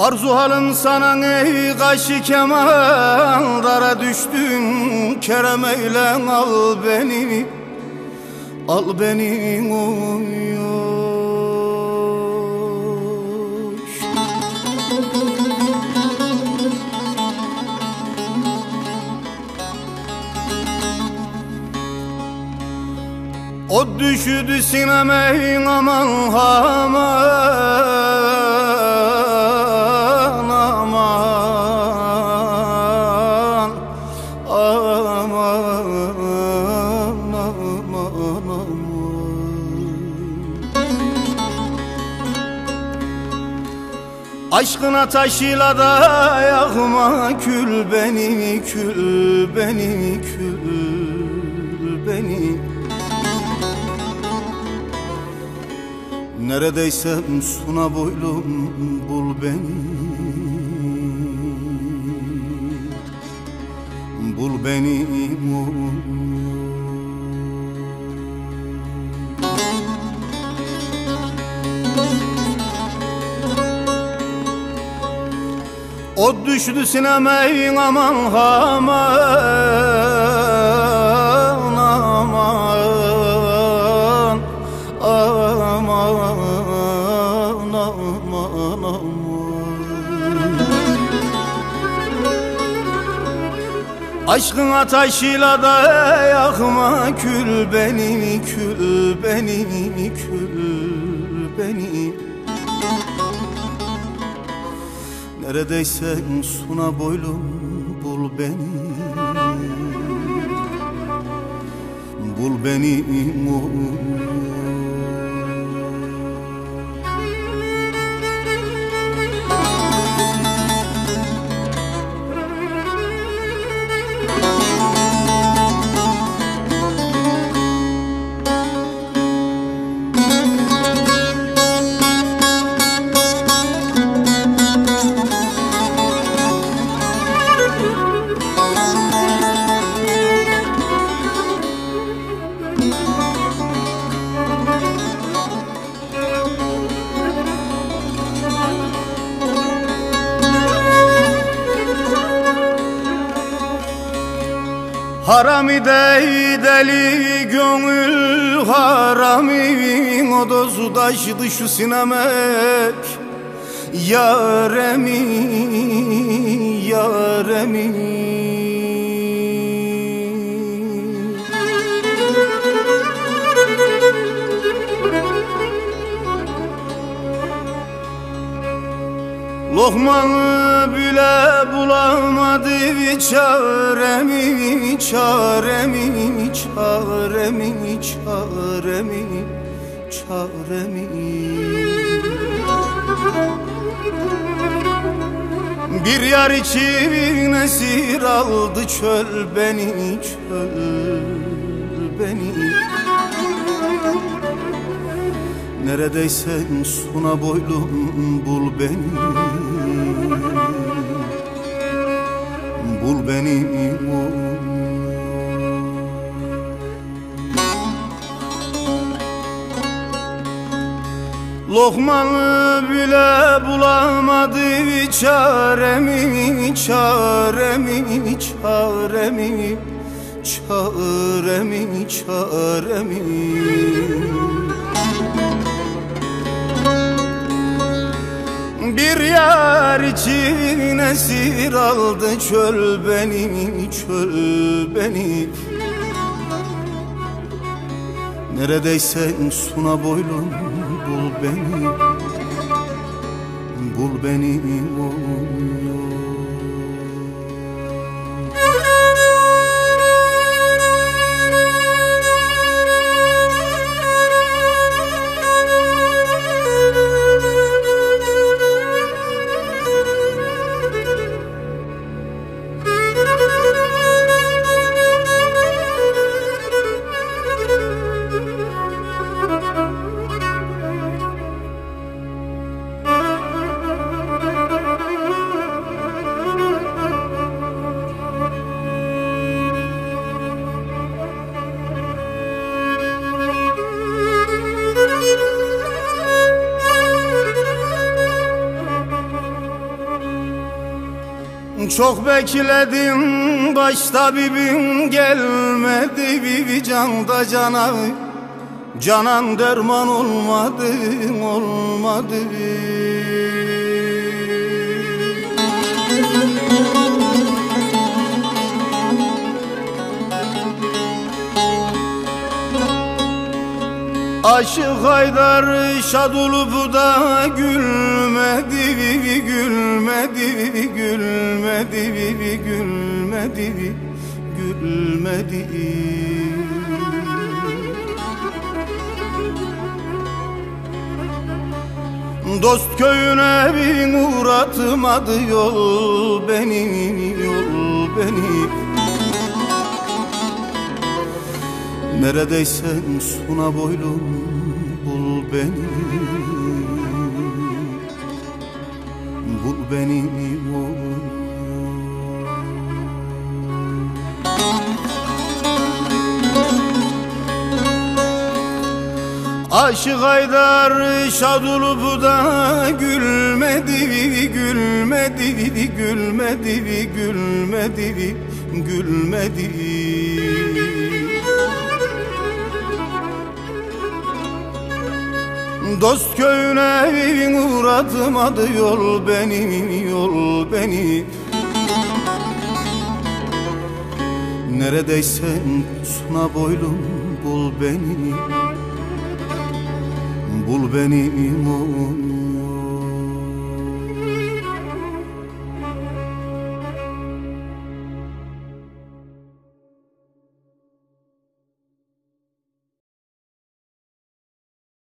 Arzu halım sana ey kaşı kemal, dara düştüm kerem eyle al beni, al beni uyuş. O düşüdü sineme aman aman aman aman aman. Aşkına taşıyla da yakma kül beni, kül beni, kül beni. Neredeysem suna boylum bul beni, bul beni. O düştü sineme aman aman aman aman aman aman. Aşkın taşıyla da yakma kül beni, kül beni, kül beni. Neredeysen suna boylum bul beni, bul beni. Harami dey deli gönül harami, o dozu taşıdı şu sinemek yaremi, yaremi. Lokmanı bile bulamadı çaremi, çaremi, çaremi, çaremi, çaremi. Bir yar için esir aldı çöl beni, çöl beni. Neredeysen suna boylum bul beni, bul beni. Lokmanı bile bulamadı çaremi, çaremi, çaremi, çaremi, çaremi. Bir yar için esir aldı çöl beni, çöl beni. Neredeysen suna boylum bul beni, bul beni. Çok bekledim başta bibim gelmedi, bibi canda cana, canan derman olmadı, olmadı. Aşık Haydar şad olup da gülmedi, bibi gülmedi, bibi gülmedi, bibi gülmedi, bibi gülmedi. Dost köyüne bir uğratmadı yol beni, yol beni. Neredeysen suna boylum bul beni, bul beni, bul. Aşık Haydar şad olup da gülmedi, gülmedi, gülmedi, gülmedi, gülmedi. Dost köyüne bir uğratmadı yol beni, yol beni. Neredeysen suna boylum bul beni, bul beni, bul.